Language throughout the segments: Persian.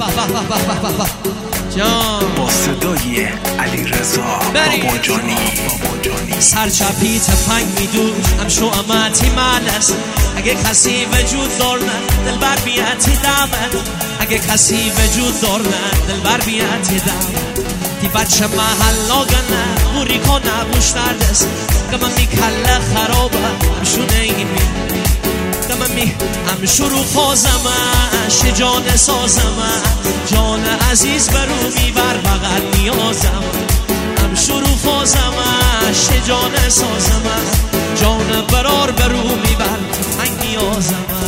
جان با صدای علیرضا باباجانی سرچپی تفنگ میدوش هم شوامتی مالست اگه کسی وجود دارن دلبر بیاتی دامن اگه کسی وجود دارن دلبر بیاتی دامن دی بچه محلا گنه بوری کنه بوشتر دست گمه می کله خرابه همشونه این می هم شروع فازمه شجان سازمه جان عزیز برو میبر بغل نیازمه هم شروع فازمه شجان سازمه جان برار برو میبر من نیازمه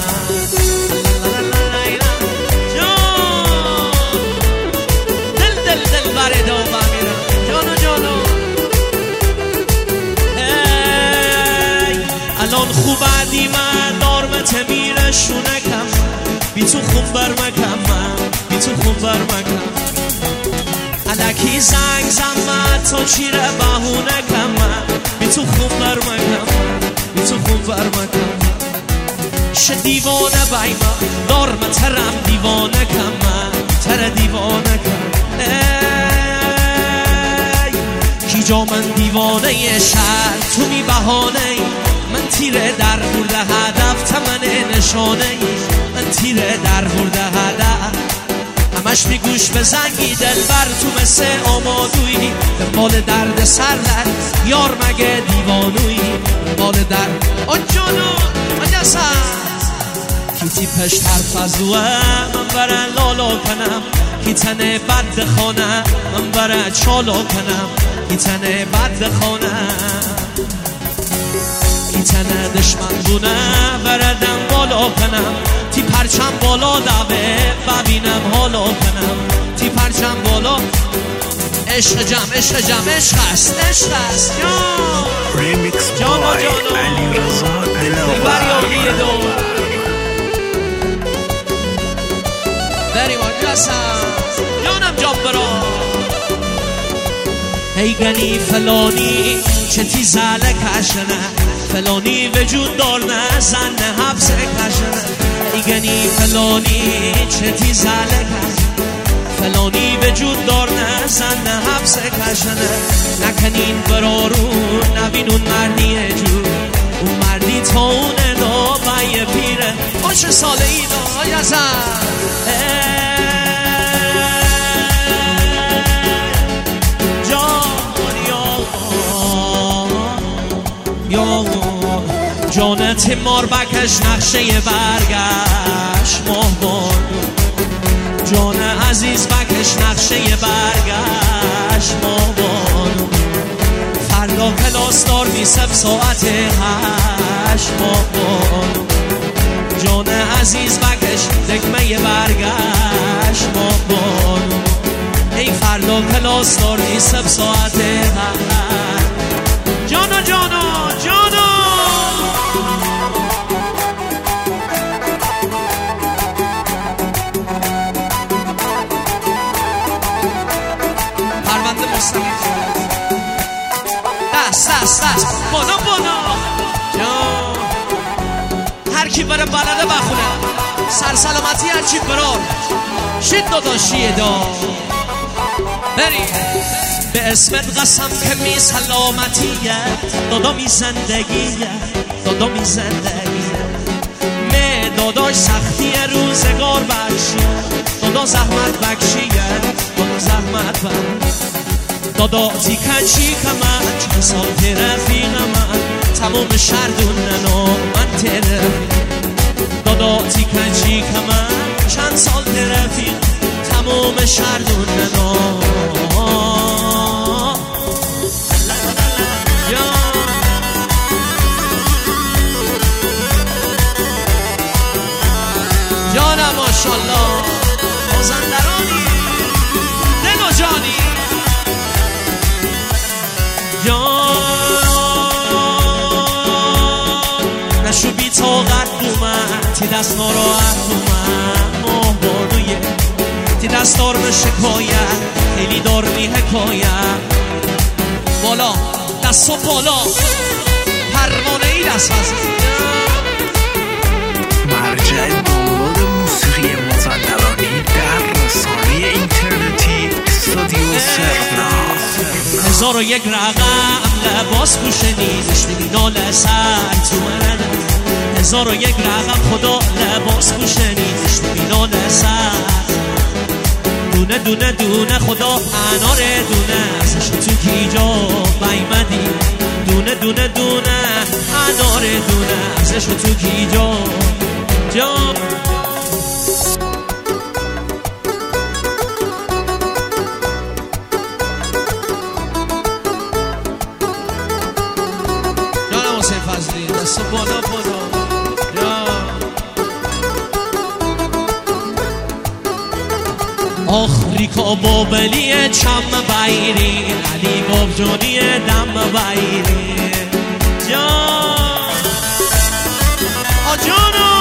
دل برده و بمیرم جانو الان خوب عدی من دارمت میره شونکم بی تو خوب برمکم بی تو خوب برمکم الکی زنگ زمت تا چیره بهونه کم بی تو خوب برمکم بی تو خوب برمکم شه دیوانه بیما دارم ترم دیوانه کم تر دیوانه کم کی جا من دیوانه شهر تو می بهانه من تیره در برده هدف تمن نشانه من تیره در برده هدف همش می گوش به زنگی دل بر تو مثل آمادویی دنبال درد سر در یار مگه دیوانویی دنبال درد آن جانو آن کیتی پشت حرف از دوه من برن لالا کنم کی تنه بد خانه من برن چالا کنم کی تنه بد خانه کی تنه دشمن بونه بردم بالا کنم تی پرچم بالا دوه ببینم حالا کنم تی پرچم بالا عشق جم عشق است ریمیکس بای علیرضا دلبر بریم آنجا جانم جان برا ای گنی فلانی چه تی زله کشنه فلانی وجود دارنه زن حبس کشنه ای گنی فلانی چه تی زله کشنه فلانی وجود دارنه زن حبس کشنه نکنین برارون نبینون مردیه جون اون مردی تونه دا بای پیره آشه ساله ای دا یزن جانت مار بکش نقشه برگشت ماهبان جان عزیز بکش نقشه برگشت ماهبان فردا کلاس دار میسب ساعت 8 ماهبان جان عزیز بکش دکمه برگشت ماهبان ای فردا کلاس دار میسب ساعت 8 جانو پرونده مستقیم دست بانا جان هر کی بره بلده بخونه سرسلامتی هر چی برار شید داداشیه دا بری به اسمت قسم که می سلامتیه دادا می زندگیه می داداش سختی روزگار بخشیه دادا زحمت بخشیه دادا تیکن که من چند سال رفیق من تمام شردون ننو من دادا تیکن که من چند سال رفیق تمام شردون ننو جانم ماشالله مازندرانی دل و جانی نشو بی طاقت دومن تی دست ناراحت دومن ماه بانویه تی دست دار به شکایت خیلی دار می حکایت بالا دست و بالا پروانه ای دست مرجع دانلود موسیقی مازندرانی در رسانه هزار و یک رقم لباس پوشنی داشتی ناله سر تو من هزار و یک رقم خدا لباس پوشنی داشتی ناله سر دونه دونه دونه خدا انار دونه ازش تو کیجا بیمدی دونه دونه دونه انار دونه ازش تو کیجا جان جانم حسین فضلی دست بالا بالا آخریکا بابلیه چم بایری علی بابجانی دم بایری جان آجانو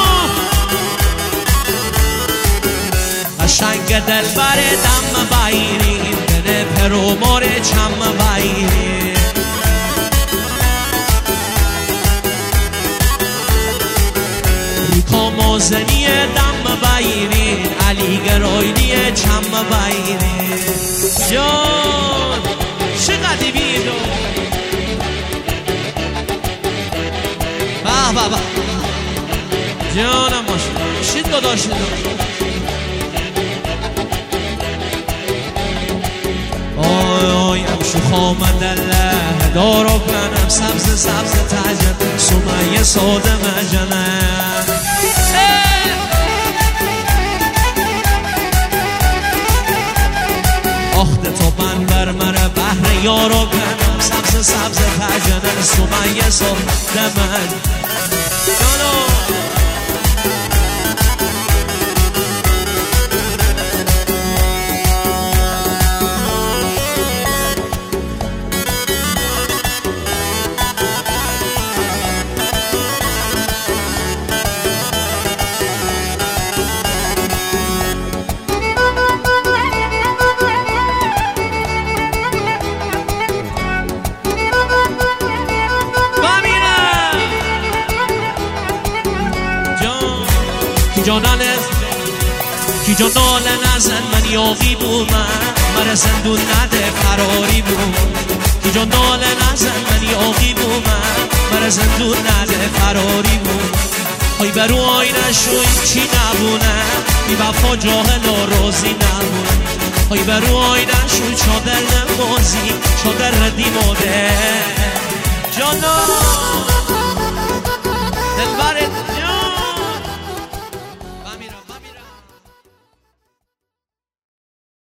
قشنگ دلبر دم بایری دل پرومار چم بایری ریکا موزنی دم بایری علی گرایلی چم بایری جان چقدر بیدو به به به جانم باشه شید داداش آی آی امشو خامد الله دارو کنم سبز سبز تجد سمیه ساده مجنه آخده تو من بر مره بحر یارو کنم سبز سبز تجنه سمیه ساده من جانو کی جانال نزن من یاقی بومم من زندون نده فراری بوم کی جانال نزن من یاقی بومم من زندون نده فراری بوم های برو آینه شوی چی نبونه بی وفا جاهل و روزی نبونه های برو آینه شوی چادر نمازی چادر ردی ماده جانا دلبرت